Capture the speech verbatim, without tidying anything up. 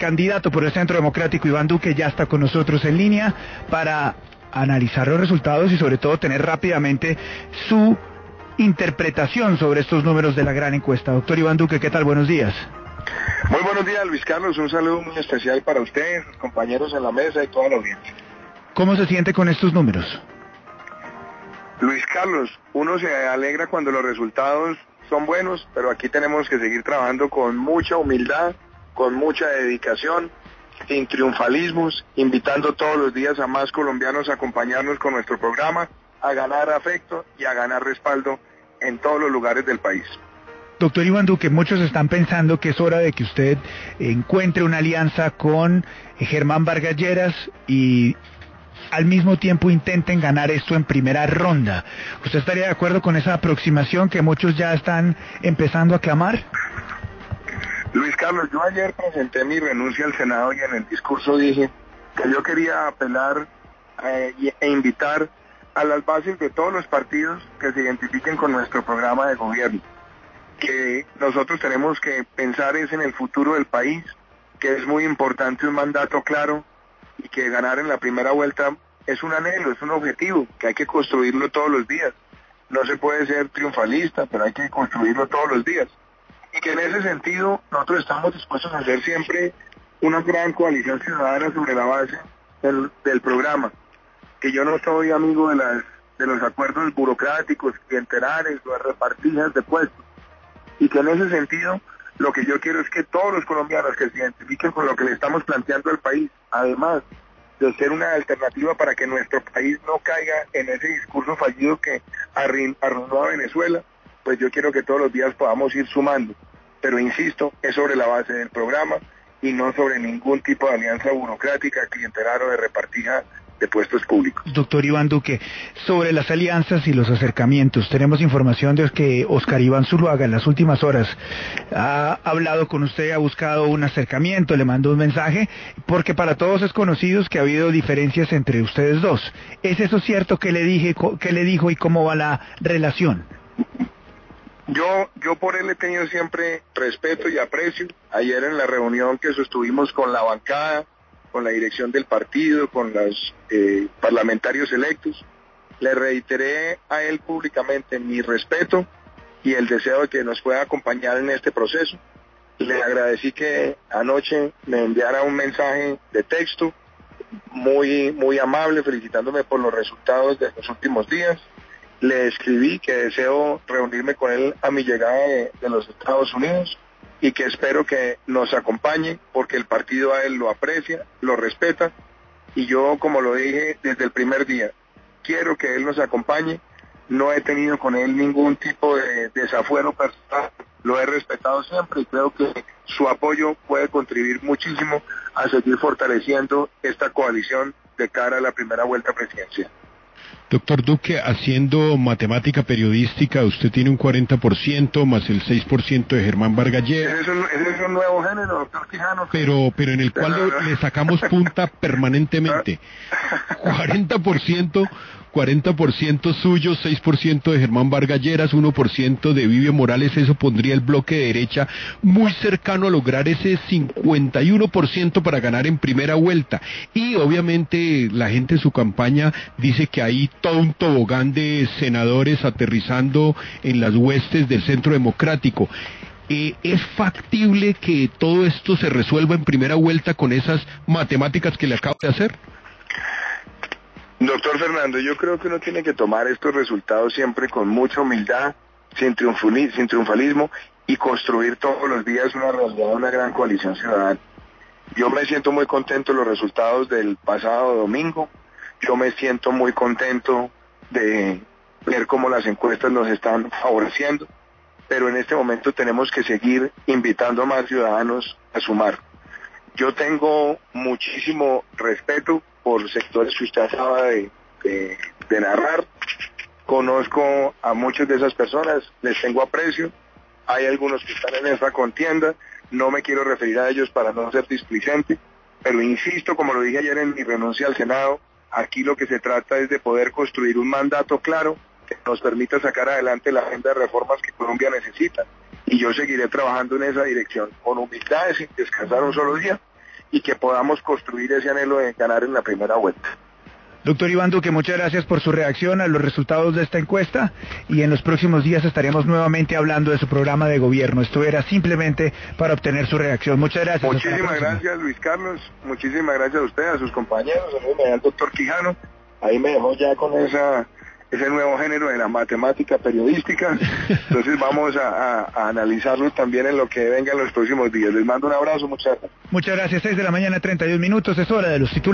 candidato por el Centro Democrático, Iván Duque, ya está con nosotros en línea para analizar los resultados y sobre todo tener rápidamente su interpretación sobre estos números de la gran encuesta. Doctor Iván Duque, ¿qué tal? Buenos días. Muy buenos días, Luis Carlos. Un saludo muy especial para usted, sus compañeros en la mesa y toda la audiencia. ¿Cómo se siente con estos números? Luis Carlos, uno se alegra cuando los resultados son buenos, pero aquí tenemos que seguir trabajando con mucha humildad, con mucha dedicación, sin triunfalismos, invitando todos los días a más colombianos a acompañarnos con nuestro programa, a ganar afecto y a ganar respaldo en todos los lugares del país. Doctor Iván Duque, muchos están pensando que es hora de que usted encuentre una alianza con Germán Vargas Lleras y al mismo tiempo intenten ganar esto en primera ronda. ¿Usted estaría de acuerdo con esa aproximación que muchos ya están empezando a clamar? Luis Carlos, yo ayer presenté mi renuncia al Senado y en el discurso dije que yo quería apelar eh, e invitar a las bases de todos los partidos que se identifiquen con nuestro programa de gobierno, que nosotros tenemos que pensar es en el futuro del país, que es muy importante un mandato claro y que ganar en la primera vuelta es un anhelo, es un objetivo, que hay que construirlo todos los días. No se puede ser triunfalista, pero hay que construirlo todos los días. Y que en ese sentido nosotros estamos dispuestos a hacer siempre una gran coalición ciudadana sobre la base del, del programa. Que yo no soy amigo de, las, de los acuerdos burocráticos, clientelares o de repartidas de puestos. Y que en ese sentido lo que yo quiero es que todos los colombianos que se identifiquen con lo que le estamos planteando al país, además de ser una alternativa para que nuestro país no caiga en ese discurso fallido que arruinó a Venezuela, pues yo quiero que todos los días podamos ir sumando. Pero insisto, es sobre la base del programa y no sobre ningún tipo de alianza burocrática, clientelar o de repartija de puestos públicos. Doctor Iván Duque, sobre las alianzas y los acercamientos, tenemos información de que Oscar Iván Zuluaga en las últimas horas ha hablado con usted, ha buscado un acercamiento, le mandó un mensaje, porque para todos es conocido que ha habido diferencias entre ustedes dos. ¿Es eso cierto? ¿Qué le dije, qué le dijo y cómo va la relación? Yo, yo por él he tenido siempre respeto y aprecio. Ayer en la reunión que sostuvimos con la bancada, con la dirección del partido, con los eh, parlamentarios electos, le reiteré a él públicamente mi respeto y el deseo de que nos pueda acompañar en este proceso. Le agradecí que anoche me enviara un mensaje de texto muy, muy amable, felicitándome por los resultados de los últimos días. Le escribí que deseo reunirme con él a mi llegada de, de los Estados Unidos y que espero que nos acompañe porque el partido a él lo aprecia, lo respeta y yo, como lo dije desde el primer día, quiero que él nos acompañe. No he tenido con él ningún tipo de desafuero personal, lo he respetado siempre y creo que su apoyo puede contribuir muchísimo a seguir fortaleciendo esta coalición de cara a la primera vuelta presidencial. Doctor Duque, haciendo matemática periodística, usted tiene un cuarenta por ciento más el seis por ciento de Germán Vargas Lleras. Ese es un, ese es un nuevo género, doctor Quijano. Pero, pero en el cual lo, le sacamos punta permanentemente. cuarenta por ciento, cuarenta por ciento suyo, seis por ciento de Germán Vargas Lleras, uno por ciento de Vivian Morales. Eso pondría el bloque de derecha muy cercano a lograr ese cincuenta y uno por ciento para ganar en primera vuelta. Y obviamente la gente en su campaña dice que hay todo un tobogán de senadores aterrizando en las huestes del Centro Democrático. Eh, ¿Es factible que todo esto se resuelva en primera vuelta con esas matemáticas que le acabo de hacer? Doctor Fernando, yo creo que uno tiene que tomar estos resultados siempre con mucha humildad, sin, sin triunfalismo y construir todos los días una realidad, una gran coalición ciudadana. Yo me siento muy contento de los resultados del pasado domingo. Yo me siento muy contento de ver cómo las encuestas nos están favoreciendo, pero en este momento tenemos que seguir invitando a más ciudadanos a sumar. Yo tengo muchísimo respeto por sectores que usted acaba de, de, de narrar. Conozco a muchas de esas personas, les tengo aprecio. Hay algunos que están en esta contienda, no me quiero referir a ellos para no ser displicente, pero insisto, como lo dije ayer en mi renuncia al Senado, aquí lo que se trata es de poder construir un mandato claro que nos permita sacar adelante la agenda de reformas que Colombia necesita. Y yo seguiré trabajando en esa dirección, con humildad, sin descansar un solo día. y que podamos construir ese anhelo de ganar en la primera vuelta. Doctor Iván Duque, muchas gracias por su reacción a los resultados de esta encuesta y en los próximos días estaremos nuevamente hablando de su programa de gobierno. Esto era simplemente para obtener su reacción. Muchas gracias. Muchísimas gracias, Luis Carlos. Muchísimas gracias a usted, a sus compañeros. Saludos al doctor Quijano. Ahí me dejó ya con esa ese nuevo género de la matemática periodística. Entonces vamos a, a, a analizarlo también en lo que venga en los próximos días. Les mando un abrazo, muchas gracias. Muchas gracias. seis de la mañana, treinta y un minutos. Es hora de los titulares.